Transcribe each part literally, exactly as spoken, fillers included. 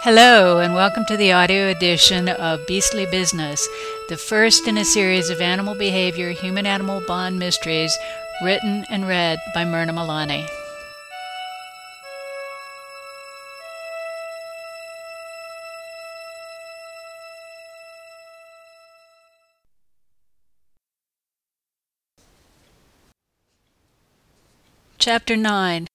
Hello, and welcome to the audio edition of Beastly Business, the first in a series of animal behavior, human-animal bond mysteries, written and read by Myrna Milani. Chapter nine.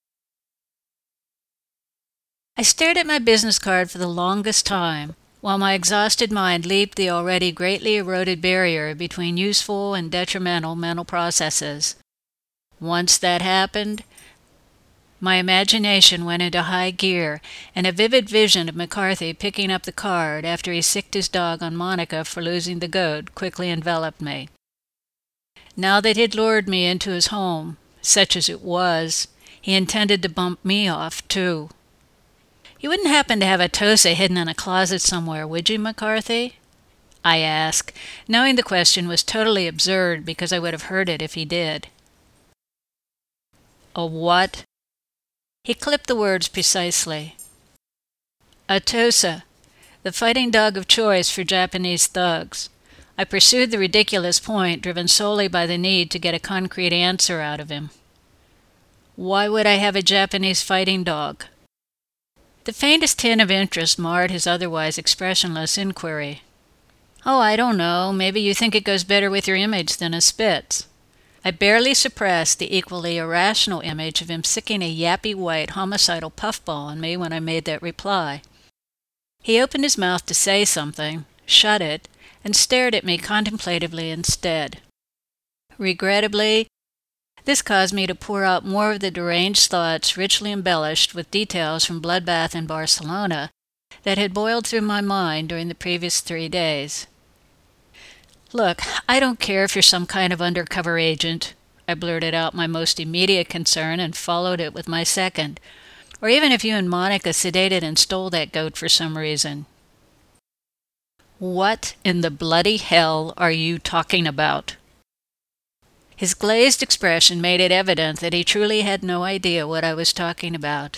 I stared at my business card for the longest time, while my exhausted mind leaped the already greatly eroded barrier between useful and detrimental mental processes. Once that happened, my imagination went into high gear, and a vivid vision of McCarthy picking up the card after he sicked his dog on Monica for losing the goat quickly enveloped me. Now that he'd lured me into his home, such as it was, he intended to bump me off, too. You wouldn't happen to have a Tosa hidden in a closet somewhere, would you, McCarthy? I asked, knowing the question was totally absurd because I would have heard it if he did. A what? He clipped the words precisely. A Tosa, the fighting dog of choice for Japanese thugs. I pursued the ridiculous point, driven solely by the need to get a concrete answer out of him. Why would I have a Japanese fighting dog? The faintest hint of interest marred his otherwise expressionless inquiry. Oh, I don't know. Maybe you think it goes better with your image than a Spitz. I barely suppressed the equally irrational image of him sicking a yappy white homicidal puffball on me when I made that reply. He opened his mouth to say something, shut it, and stared at me contemplatively instead. Regrettably, this caused me to pour out more of the deranged thoughts richly embellished with details from Bloodbath in Barcelona that had boiled through my mind during the previous three days. Look, I don't care if you're some kind of undercover agent, I blurted out my most immediate concern and followed it with my second, or even if you and Monica sedated and stole that goat for some reason. What in the bloody hell are you talking about? His glazed expression made it evident that he truly had no idea what I was talking about.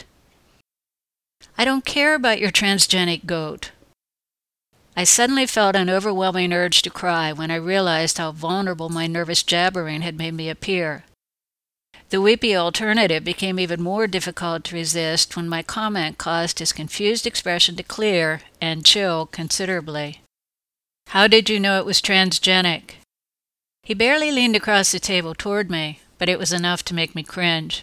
I don't care about your transgenic goat. I suddenly felt an overwhelming urge to cry when I realized how vulnerable my nervous jabbering had made me appear. The weepy alternative became even more difficult to resist when my comment caused his confused expression to clear and chill considerably. How did you know it was transgenic? He barely leaned across the table toward me, but it was enough to make me cringe.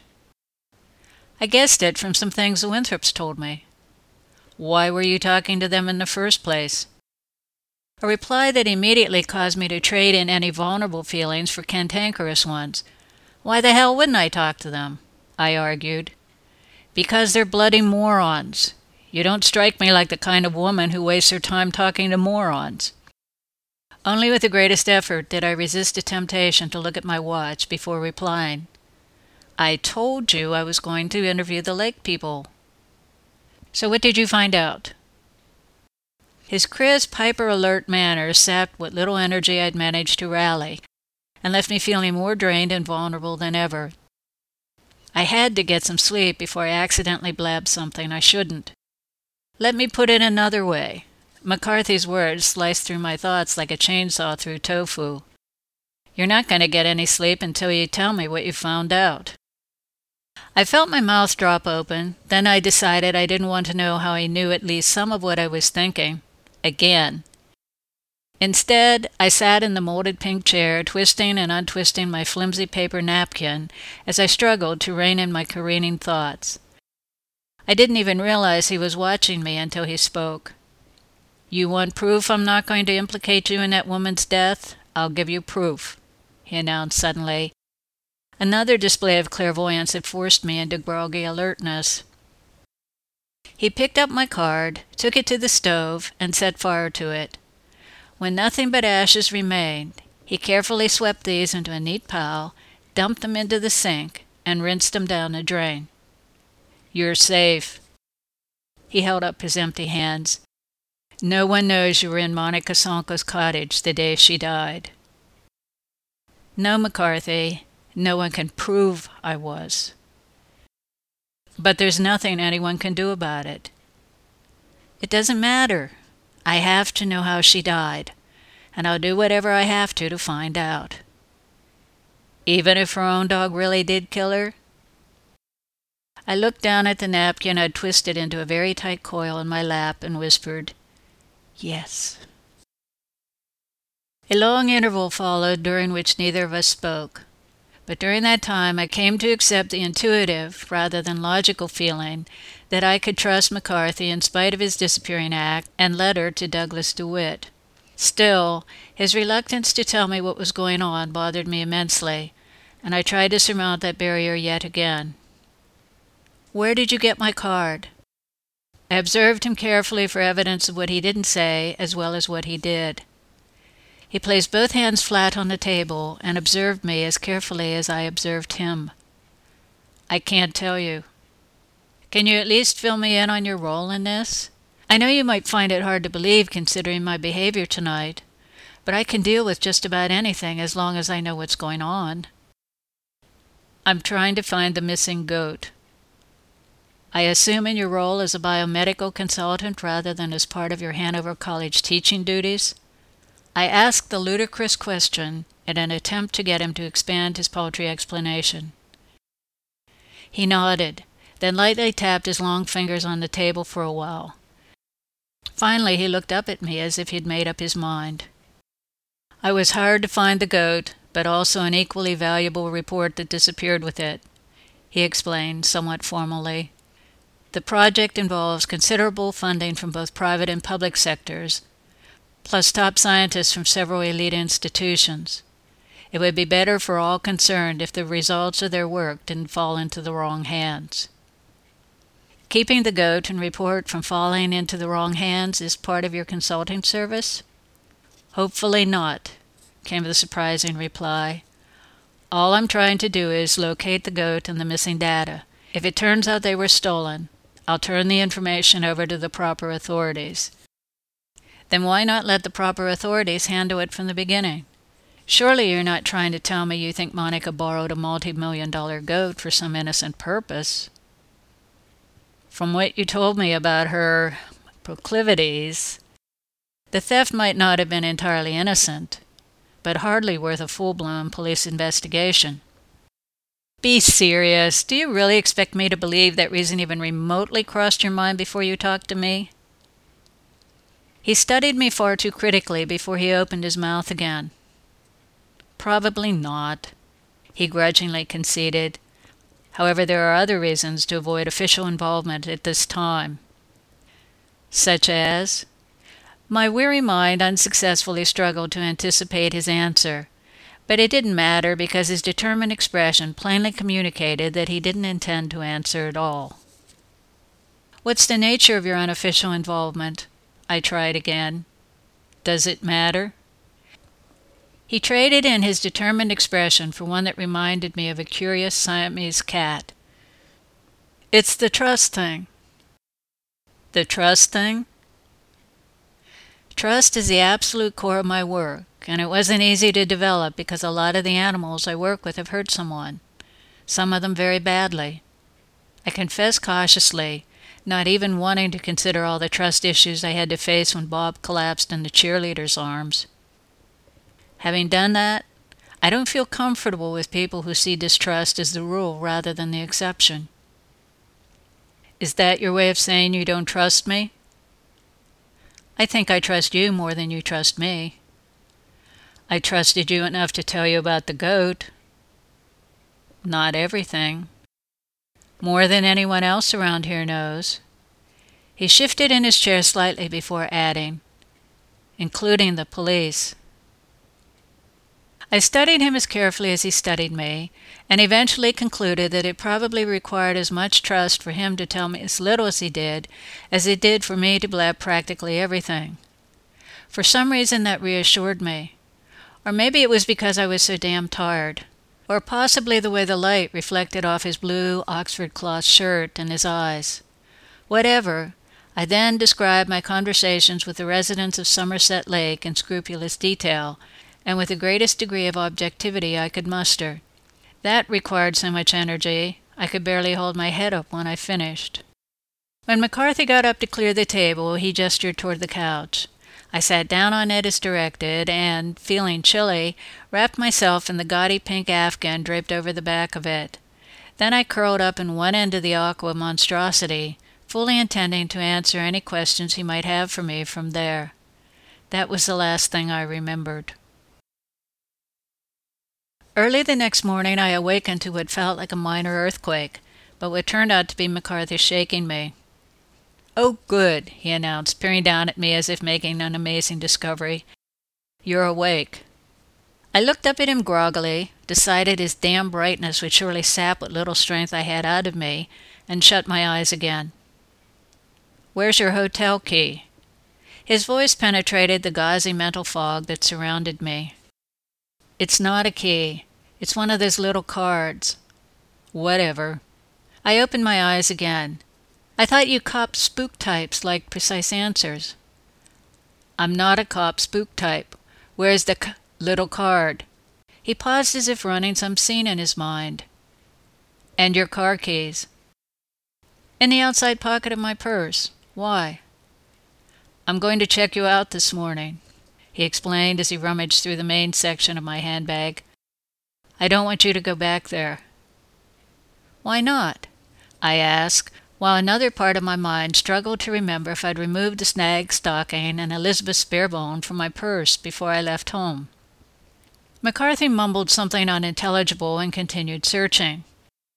I guessed it from some things the Winthrops told me. Why were you talking to them in the first place? A reply that immediately caused me to trade in any vulnerable feelings for cantankerous ones. Why the hell wouldn't I talk to them? I argued. Because they're bloody morons. You don't strike me like the kind of woman who wastes her time talking to morons. Only with the greatest effort did I resist the temptation to look at my watch before replying. I told you I was going to interview the lake people. So what did you find out? His crisp, hyper-alert manner sapped what little energy I'd managed to rally, and left me feeling more drained and vulnerable than ever. I had to get some sleep before I accidentally blabbed something I shouldn't. Let me put it another way. McCarthy's words sliced through my thoughts like a chainsaw through tofu. You're not going to get any sleep until you tell me what you found out. I felt my mouth drop open, then I decided I didn't want to know how he knew at least some of what I was thinking. Again. Instead, I sat in the molded pink chair, twisting and untwisting my flimsy paper napkin as I struggled to rein in my careening thoughts. I didn't even realize he was watching me until he spoke. You want proof I'm not going to implicate you in that woman's death? I'll give you proof, he announced suddenly. Another display of clairvoyance had forced me into groggy alertness. He picked up my card, took it to the stove, and set fire to it. When nothing but ashes remained, he carefully swept these into a neat pile, dumped them into the sink, and rinsed them down the drain. You're safe. He held up his empty hands. No one knows you were in Monica Sonko's cottage the day she died. No, McCarthy, no one can prove I was. But there's nothing anyone can do about it. It doesn't matter. I have to know how she died, and I'll do whatever I have to to find out. Even if her own dog really did kill her? I looked down at the napkin I'd twisted into a very tight coil in my lap and whispered, "Yes." A long interval followed during which neither of us spoke, but during that time I came to accept the intuitive rather than logical feeling that I could trust McCarthy in spite of his disappearing act and letter to Douglas DeWitt. Still, his reluctance to tell me what was going on bothered me immensely, and I tried to surmount that barrier yet again. "Where did you get my card?" I observed him carefully for evidence of what he didn't say as well as what he did. He placed both hands flat on the table and observed me as carefully as I observed him. "I can't tell you." "Can you at least fill me in on your role in this? I know you might find it hard to believe considering my behavior tonight, but I can deal with just about anything as long as I know what's going on." "I'm trying to find the missing goat." "I assume in your role as a biomedical consultant rather than as part of your Hanover College teaching duties?" I asked the ludicrous question in an attempt to get him to expand his paltry explanation. He nodded, then lightly tapped his long fingers on the table for a while. Finally he looked up at me as if he'd made up his mind. "I was hired to find the goat, but also an equally valuable report that disappeared with it," he explained somewhat formally. "The project involves considerable funding from both private and public sectors, plus top scientists from several elite institutions. It would be better for all concerned if the results of their work didn't fall into the wrong hands." "Keeping the goat and report from falling into the wrong hands is part of your consulting service?" "Hopefully not," came the surprising reply. "All I'm trying to do is locate the goat and the missing data. If it turns out they were stolen, I'll turn the information over to the proper authorities." "Then why not let the proper authorities handle it from the beginning? Surely you're not trying to tell me you think Monica borrowed a multi-million dollar goat for some innocent purpose?" "From what you told me about her proclivities, the theft might not have been entirely innocent, but hardly worth a full-blown police investigation." "Be serious. Do you really expect me to believe that reason even remotely crossed your mind before you talked to me?" He studied me far too critically before he opened his mouth again. "Probably not," he grudgingly conceded. "However, there are other reasons to avoid official involvement at this time." "Such as?" My weary mind unsuccessfully struggled to anticipate his answer, but it didn't matter because his determined expression plainly communicated that he didn't intend to answer at all. "What's the nature of your unofficial involvement?" I tried again. "Does it matter?" He traded in his determined expression for one that reminded me of a curious Siamese cat. "It's the trust thing." "The trust thing?" "Trust is the absolute core of my work, and it wasn't easy to develop because a lot of the animals I work with have hurt someone, some of them very badly. I confess cautiously, not even wanting to consider all the trust issues I had to face when Bob collapsed in the cheerleader's arms. Having done that, I don't feel comfortable with people who see distrust as the rule rather than the exception." "Is that your way of saying you don't trust me?" "I think I trust you more than you trust me." "I trusted you enough to tell you about the goat." "Not everything." "More than anyone else around here knows." He shifted in his chair slightly before adding, "including the police." I studied him as carefully as he studied me, and eventually concluded that it probably required as much trust for him to tell me as little as he did as it did for me to blab practically everything. For some reason that reassured me. Or maybe it was because I was so damn tired. Or possibly the way the light reflected off his blue Oxford cloth shirt and his eyes. Whatever, I then described my conversations with the residents of Somerset Lake in scrupulous detail, and with the greatest degree of objectivity I could muster. That required so much energy, I could barely hold my head up when I finished. When McCarthy got up to clear the table, he gestured toward the couch. I sat down on it as directed and, feeling chilly, wrapped myself in the gaudy pink afghan draped over the back of it. Then I curled up in one end of the aqua monstrosity, fully intending to answer any questions he might have for me from there. That was the last thing I remembered. Early the next morning I awakened to what felt like a minor earthquake, but what turned out to be McCarthy shaking me. "Oh, good," he announced, peering down at me as if making an amazing discovery. "You're awake." I looked up at him groggily, decided his damn brightness would surely sap what little strength I had out of me, and shut my eyes again. "Where's your hotel key?" His voice penetrated the gauzy mental fog that surrounded me. "It's not a key. It's one of those little cards." "Whatever." I opened my eyes again. "I thought you cop spook types like precise answers." "I'm not a cop spook type. Where's the c- little card?" He paused as if running some scene in his mind. "And your car keys?" "In the outside pocket of my purse. Why?" "I'm going to check you out this morning," he explained as he rummaged through the main section of my handbag. "I don't want you to go back there." "Why not?" I asked, while another part of my mind struggled to remember if I'd removed a snag stocking and Elizabeth Sparebone from my purse before I left home. McCarthy mumbled something unintelligible and continued searching.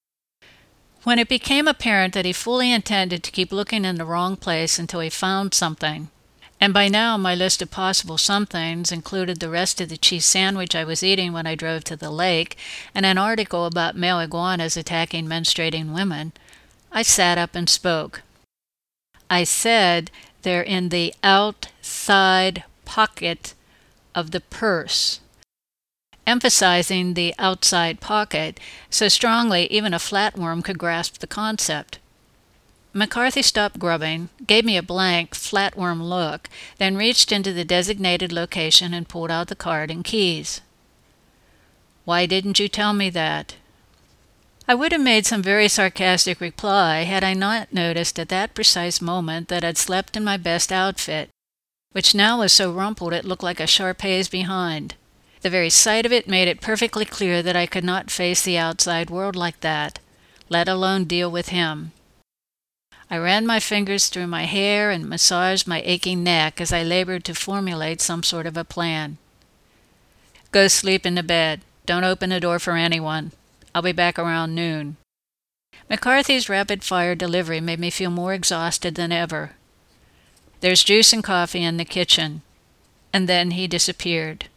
When it became apparent that he fully intended to keep looking in the wrong place until he found something, and by now my list of possible somethings included the rest of the cheese sandwich I was eating when I drove to the lake and an article about male iguanas attacking menstruating women, I sat up and spoke. I said they're in the outside pocket of the purse, emphasizing the outside pocket so strongly even a flatworm could grasp the concept. McCarthy stopped grubbing, gave me a blank, flatworm look, then reached into the designated location and pulled out the card and keys. "Why didn't you tell me that?" I would have made some very sarcastic reply had I not noticed at that precise moment that I'd slept in my best outfit, which now was so rumpled it looked like a Shar-Pei's behind. The very sight of it made it perfectly clear that I could not face the outside world like that, let alone deal with him. I ran my fingers through my hair and massaged my aching neck as I labored to formulate some sort of a plan. "Go sleep in the bed. Don't open the door for anyone. I'll be back around noon." McCarthy's rapid-fire delivery made me feel more exhausted than ever. "There's juice and coffee in the kitchen." And then he disappeared.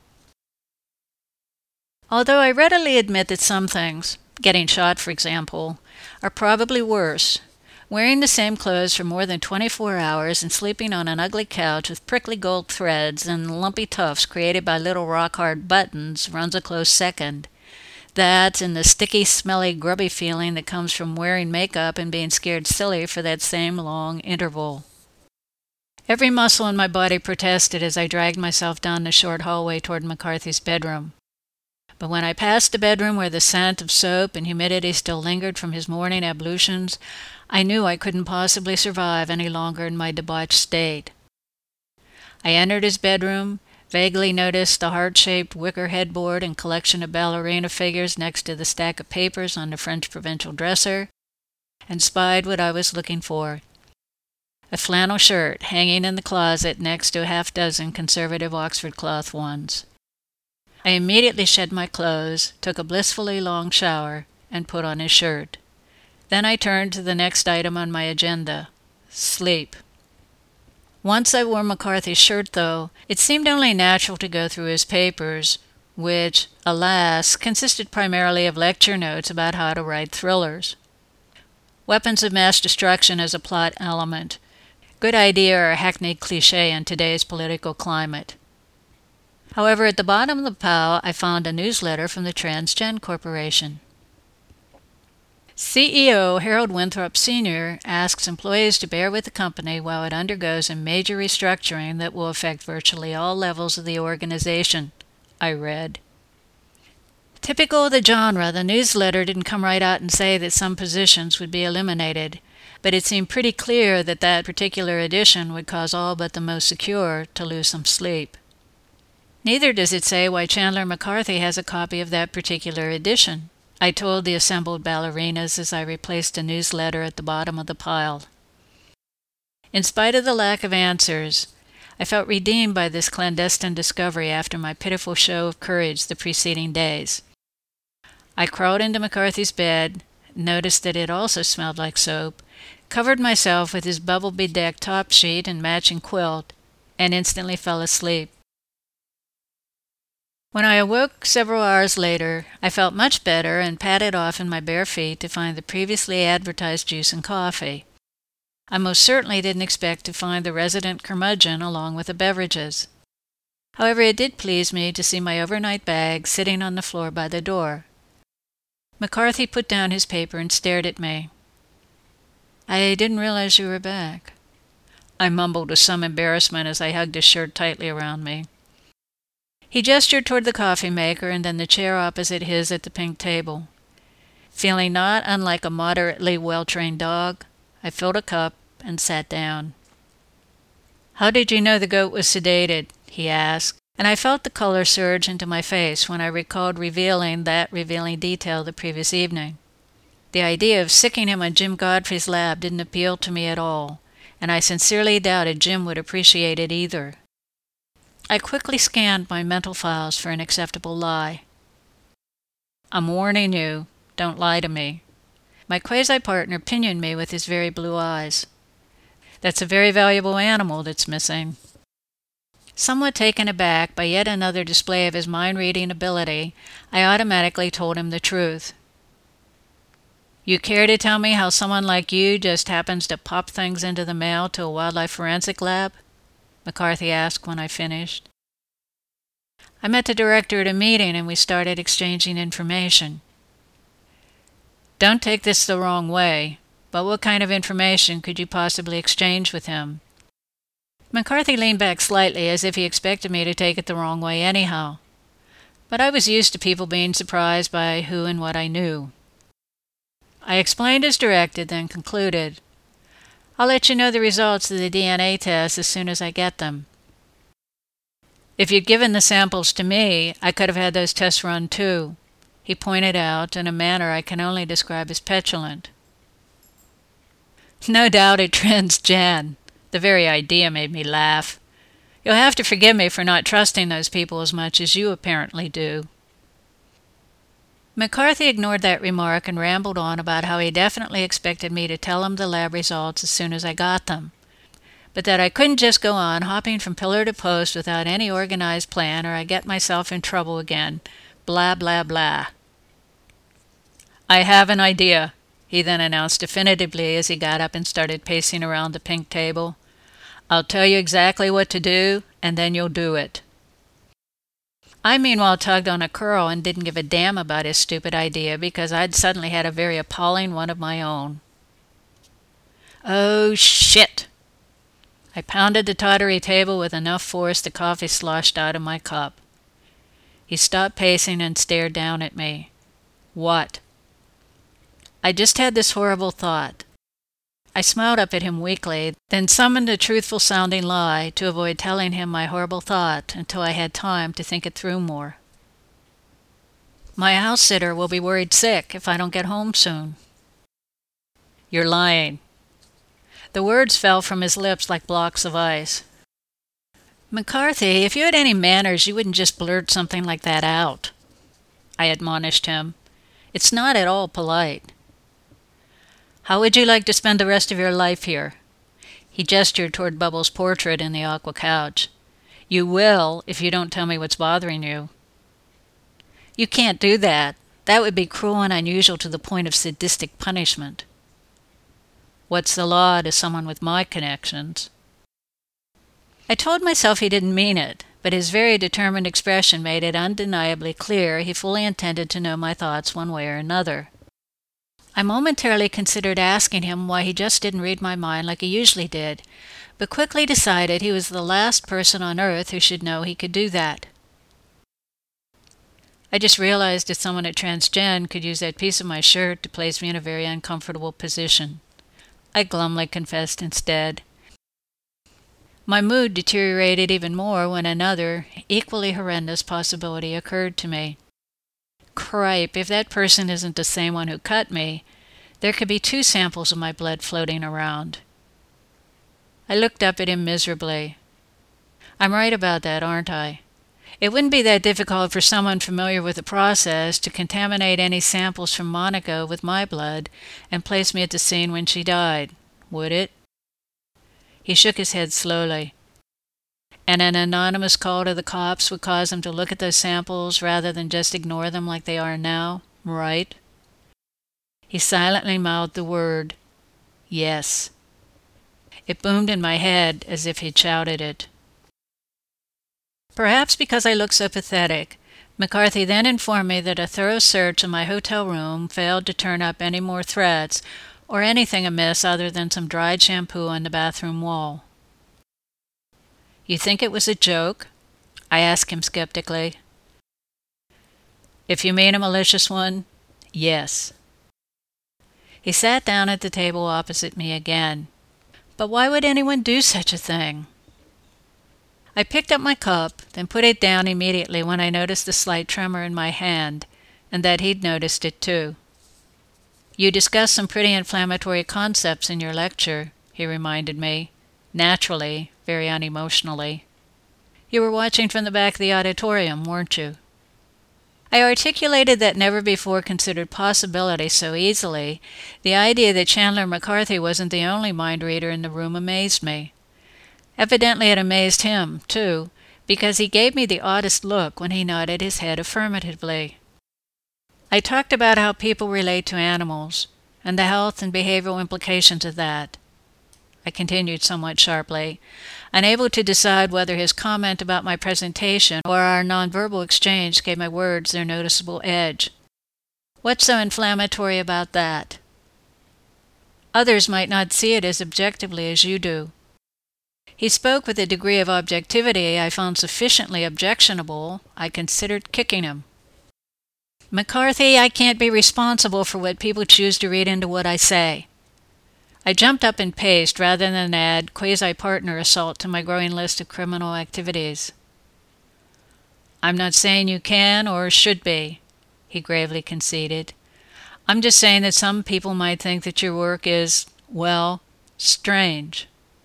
Although I readily admit that some things, getting shot for example, are probably worse, wearing the same clothes for more than twenty-four hours and sleeping on an ugly couch with prickly gold threads and lumpy tufts created by little rock-hard buttons runs a close second. That and the sticky, smelly, grubby feeling that comes from wearing makeup and being scared silly for that same long interval. Every muscle in my body protested as I dragged myself down the short hallway toward McCarthy's bedroom. But when I passed the bedroom where the scent of soap and humidity still lingered from his morning ablutions, I knew I couldn't possibly survive any longer in my debauched state. I entered his bedroom, vaguely noticed the heart-shaped wicker headboard and collection of ballerina figures next to the stack of papers on the French provincial dresser, and spied what I was looking for. A flannel shirt hanging in the closet next to a half-dozen conservative Oxford cloth ones. I immediately shed my clothes, took a blissfully long shower, and put on his shirt. Then I turned to the next item on my agenda, sleep. Once I wore McCarthy's shirt, though, it seemed only natural to go through his papers, which, alas, consisted primarily of lecture notes about how to write thrillers. Weapons of mass destruction as a plot element. Good idea or a hackneyed cliché in today's political climate. However, at the bottom of the pile, I found a newsletter from the Transgen Corporation. C E O Harold Winthrop Senior asks employees to bear with the company while it undergoes a major restructuring that will affect virtually all levels of the organization, I read. Typical of the genre, the newsletter didn't come right out and say that some positions would be eliminated, but it seemed pretty clear that that particular edition would cause all but the most secure to lose some sleep. Neither does it say why Chandler McCarthy has a copy of that particular edition, I told the assembled ballerinas as I replaced a newsletter at the bottom of the pile. In spite of the lack of answers, I felt redeemed by this clandestine discovery after my pitiful show of courage the preceding days. I crawled into McCarthy's bed, noticed that it also smelled like soap, covered myself with his bubble-bedecked top sheet and matching quilt, and instantly fell asleep. When I awoke several hours later, I felt much better and padded off in my bare feet to find the previously advertised juice and coffee. I most certainly didn't expect to find the resident curmudgeon along with the beverages. However, it did please me to see my overnight bag sitting on the floor by the door. McCarthy put down his paper and stared at me. "I didn't realize you were back," I mumbled with some embarrassment as I hugged his shirt tightly around me. He gestured toward the coffee maker and then the chair opposite his at the pink table. Feeling not unlike a moderately well-trained dog, I filled a cup and sat down. "How did you know the goat was sedated?" he asked, and I felt the color surge into my face when I recalled revealing that revealing detail the previous evening. The idea of sicking him on Jim Godfrey's lab didn't appeal to me at all, and I sincerely doubted Jim would appreciate it either. I quickly scanned my mental files for an acceptable lie. "I'm warning you, don't lie to me." My quasi-partner pinioned me with his very blue eyes. "That's a very valuable animal that's missing." Somewhat taken aback by yet another display of his mind-reading ability, I automatically told him the truth. "You care to tell me how someone like you just happens to pop things into the mail to a wildlife forensic lab?" McCarthy asked when I finished. "I met the director at a meeting and we started exchanging information." "Don't take this the wrong way, but what kind of information could you possibly exchange with him?" McCarthy leaned back slightly as if he expected me to take it the wrong way anyhow, but I was used to people being surprised by who and what I knew. I explained as directed, then concluded, "I'll let you know the results of the D N A tests as soon as I get them." "If you'd given the samples to me, I could have had those tests run too," he pointed out in a manner I can only describe as petulant. No doubt it trends Jan. The very idea made me laugh. You'll have to forgive me for not trusting those people as much as you apparently do. McCarthy ignored that remark and rambled on about how he definitely expected me to tell him the lab results as soon as I got them, but that I couldn't just go on hopping from pillar to post without any organized plan or I'd get myself in trouble again. Blah, blah, blah. "I have an idea," he then announced definitively as he got up and started pacing around the pink table. "I'll tell you exactly what to do, and then you'll do it." I meanwhile tugged on a curl and didn't give a damn about his stupid idea because I'd suddenly had a very appalling one of my own. "Oh, shit!" I pounded the tottery table with enough force the coffee sloshed out of my cup. He stopped pacing and stared down at me. "What?" "I just had this horrible thought." I smiled up at him weakly, then summoned a truthful-sounding lie to avoid telling him my horrible thought until I had time to think it through more. "My house-sitter will be worried sick if I don't get home soon." "You're lying." The words fell from his lips like blocks of ice. "McCarthy, if you had any manners, you wouldn't just blurt something like that out," I admonished him. "It's not at all polite." "How would you like to spend the rest of your life here?" He gestured toward Bubbles' portrait in the aqua couch. "You will, if you don't tell me what's bothering you." "You can't do that. That would be cruel and unusual to the point of sadistic punishment." "What's the law to someone with my connections?" I told myself he didn't mean it, but his very determined expression made it undeniably clear he fully intended to know my thoughts one way or another. I momentarily considered asking him why he just didn't read my mind like he usually did, but quickly decided he was the last person on earth who should know he could do that. I just realized that someone at Transgen could use that piece of my shirt to place me in a very uncomfortable position. I glumly confessed instead. My mood deteriorated even more when another, equally horrendous possibility occurred to me. Cripe, if that person isn't the same one who cut me, there could be two samples of my blood floating around. I looked up at him miserably. I'm right about that, aren't I? It wouldn't be that difficult for someone familiar with the process to contaminate any samples from Monica with my blood and place me at the scene when she died, would it? He shook his head slowly. And an anonymous call to the cops would cause them to look at those samples rather than just ignore them like they are now, right? He silently mouthed the word, yes. It boomed in my head as if he'd shouted it. Perhaps because I looked so pathetic, McCarthy then informed me that a thorough search of my hotel room failed to turn up any more threats or anything amiss other than some dried shampoo on the bathroom wall. You think it was a joke? I asked him skeptically. If you mean a malicious one, yes. He sat down at the table opposite me again. But why would anyone do such a thing? I picked up my cup, then put it down immediately when I noticed the slight tremor in my hand, and that he'd noticed it too. You discussed some pretty inflammatory concepts in your lecture, he reminded me, naturally, very unemotionally. You were watching from the back of the auditorium, weren't you? I articulated that never-before-considered possibility so easily. The idea that Chandler McCarthy wasn't the only mind reader in the room amazed me. Evidently it amazed him, too, because he gave me the oddest look when he nodded his head affirmatively. I talked about how people relate to animals, and the health and behavioral implications of that. I continued somewhat sharply, unable to decide whether his comment about my presentation or our nonverbal exchange gave my words their noticeable edge. What's so inflammatory about that? Others might not see it as objectively as you do. He spoke with a degree of objectivity I found sufficiently objectionable. I considered kicking him. McCarthy, I can't be responsible for what people choose to read into what I say. I jumped up and paced rather than add quasi-partner assault to my growing list of criminal activities. I'm not saying you can or should be, he gravely conceded. I'm just saying that some people might think that your work is, well, strange.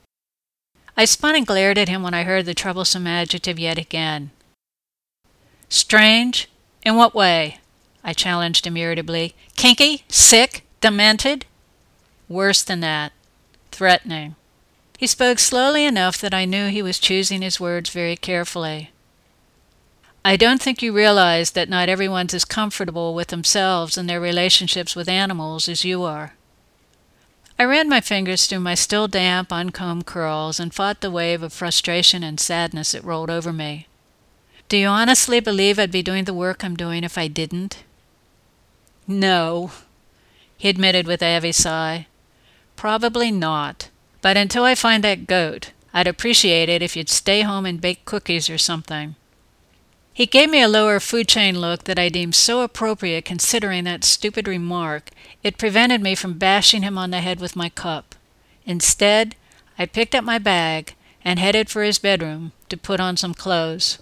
I spun and glared at him when I heard the troublesome adjective yet again. Strange? In what way? I challenged him irritably. Kinky? Sick? Demented? Worse than that. Threatening. He spoke slowly enough that I knew he was choosing his words very carefully. I don't think you realize that not everyone's as comfortable with themselves and their relationships with animals as you are. I ran my fingers through my still damp, uncombed curls and fought the wave of frustration and sadness that rolled over me. Do you honestly believe I'd be doing the work I'm doing if I didn't? No, he admitted with a heavy sigh. Probably not. But until I find that goat, I'd appreciate it if you'd stay home and bake cookies or something. He gave me a lower food chain look that I deemed so appropriate considering that stupid remark, it prevented me from bashing him on the head with my cup. Instead, I picked up my bag and headed for his bedroom to put on some clothes.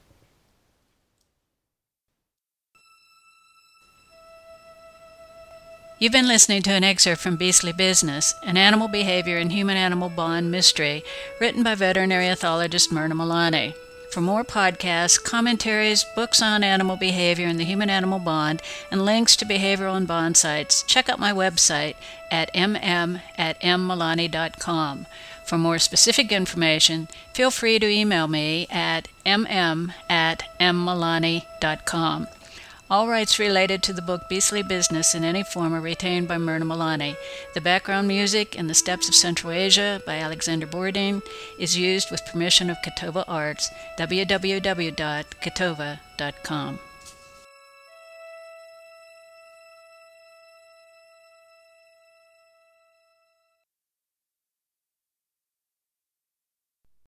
You've been listening to an excerpt from Beastly Business, an animal behavior and human-animal bond mystery, written by veterinary ethologist Myrna Milani. For more podcasts, commentaries, books on animal behavior and the human-animal bond, and links to behavioral and bond sites, check out my website at m m at m milani dot com. For more specific information, feel free to email me at m m at m milani dot com. All rights related to the book Beastly Business in any form are retained by Myrna Milani. The background music in The Steppes of Central Asia by Alexander Bourdin is used with permission of Ketova Arts, w w w dot ketova dot com.